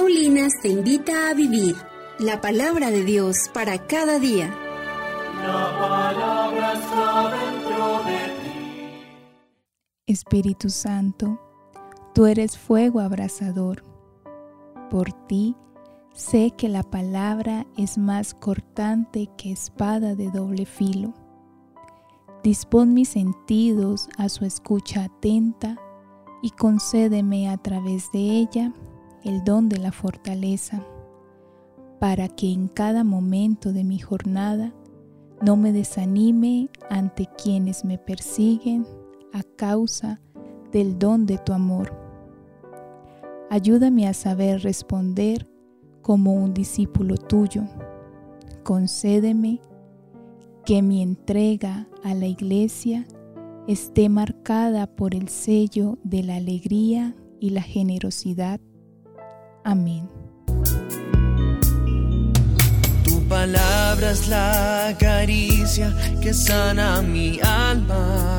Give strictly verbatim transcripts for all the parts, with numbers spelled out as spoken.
Paulinas te invita a vivir la palabra de Dios para cada día. La palabra está dentro de ti. Espíritu Santo, tú eres fuego abrasador. Por ti sé que la palabra es más cortante que espada de doble filo. Dispón mis sentidos a su escucha atenta y concédeme a través de ella el don de la fortaleza, para que en cada momento de mi jornada no me desanime ante quienes me persiguen a causa del don de tu amor. Ayúdame a saber responder como un discípulo tuyo. Concédeme que mi entrega a la iglesia esté marcada por el sello de la alegría y la generosidad. Amén. Tu palabra es la caricia que sana mi alma.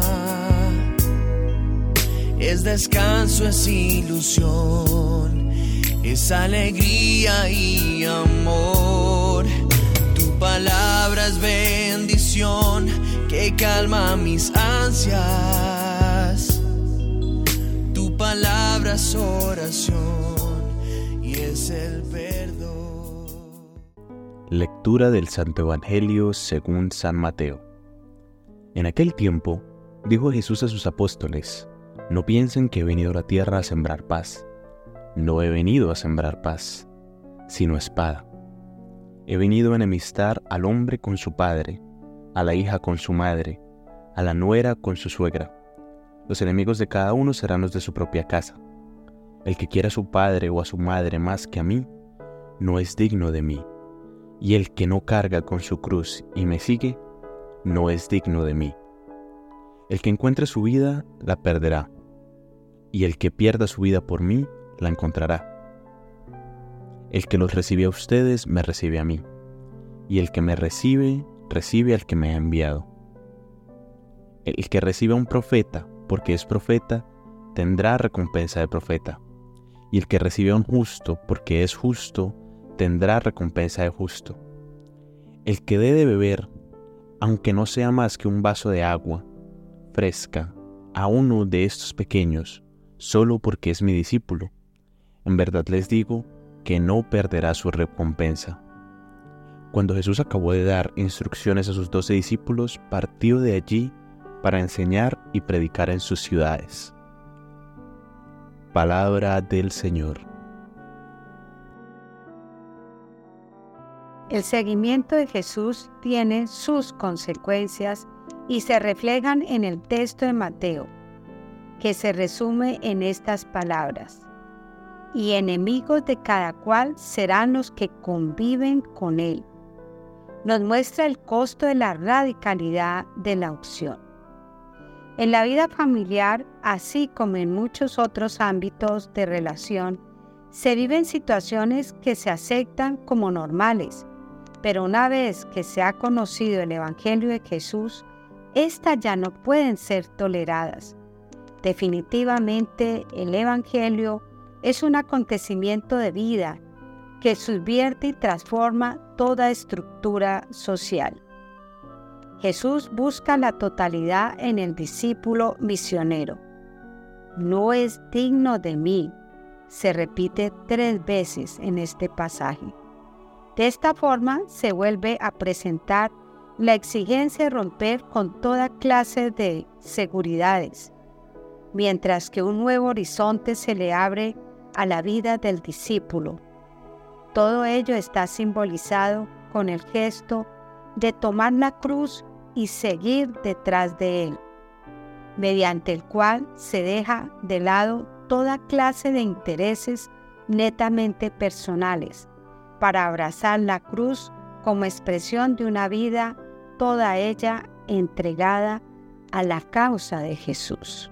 Es descanso, es ilusión, es alegría y amor. Tu palabra es bendición que calma mis ansias. Tu palabra es oración y es el perdón. Lectura del Santo Evangelio según San Mateo. En aquel tiempo, dijo Jesús a sus apóstoles: No piensen que he venido a la tierra a sembrar paz. No he venido a sembrar paz, sino espada. He venido a enemistar al hombre con su padre, a la hija con su madre, a la nuera con su suegra. Los enemigos de cada uno serán los de su propia casa. El que quiera a su padre o a su madre más que a mí, no es digno de mí. Y el que no carga con su cruz y me sigue, no es digno de mí. El que encuentre su vida, la perderá, y el que pierda su vida por mí, la encontrará. El que los recibe a ustedes, me recibe a mí, y el que me recibe, recibe al que me ha enviado. El que recibe a un profeta, porque es profeta, tendrá recompensa de profeta, y el que recibe a un justo, porque es justo, tendrá recompensa de justo. El que dé de beber, aunque no sea más que un vaso de agua fresca, a uno de estos pequeños, solo porque es mi discípulo, en verdad les digo que no perderá su recompensa. Cuando Jesús acabó de dar instrucciones a sus doce discípulos, partió de allí para enseñar y predicar en sus ciudades. Palabra del Señor. El seguimiento de Jesús tiene sus consecuencias y se reflejan en el texto de Mateo, que se resume en estas palabras: y enemigos de cada cual serán los que conviven con él. Nos muestra el costo de la radicalidad de la opción. En la vida familiar, así como en muchos otros ámbitos de relación, se viven situaciones que se aceptan como normales, pero una vez que se ha conocido el Evangelio de Jesús, estas ya no pueden ser toleradas. Definitivamente, el Evangelio es un acontecimiento de vida que subvierte y transforma toda estructura social. Jesús busca la totalidad en el discípulo misionero. No es digno de mí, se repite tres veces en este pasaje. De esta forma se vuelve a presentar la exigencia de romper con toda clase de seguridades, mientras que un nuevo horizonte se le abre a la vida del discípulo. Todo ello está simbolizado con el gesto de tomar la cruz y seguir detrás de él, mediante el cual se deja de lado toda clase de intereses netamente personales, para abrazar la cruz como expresión de una vida toda ella entregada a la causa de Jesús.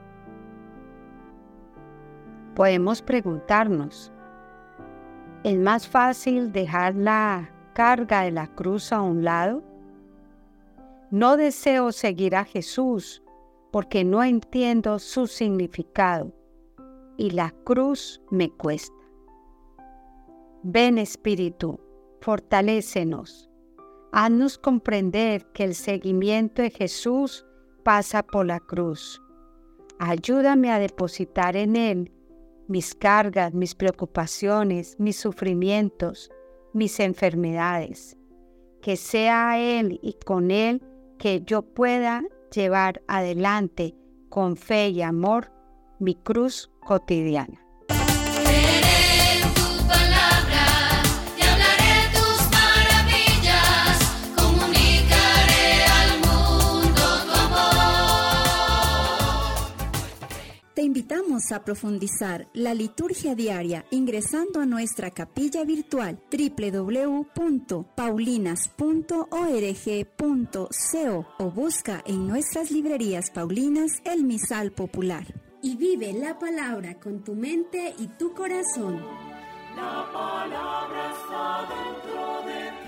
Podemos preguntarnos, ¿es más fácil dejar la carga de la cruz a un lado? No deseo seguir a Jesús porque no entiendo su significado y la cruz me cuesta. Ven Espíritu, fortalécenos. Haznos comprender que el seguimiento de Jesús pasa por la cruz. Ayúdame a depositar en Él mis cargas, mis preocupaciones, mis sufrimientos, mis enfermedades. Que sea Él y con Él que yo pueda llevar adelante con fe y amor mi cruz cotidiana. Te invitamos a profundizar la liturgia diaria ingresando a nuestra capilla virtual doble u doble u doble u punto paulinas punto org punto co o busca en nuestras librerías paulinas el misal popular. Y vive la palabra con tu mente y tu corazón. La palabra está dentro de ti.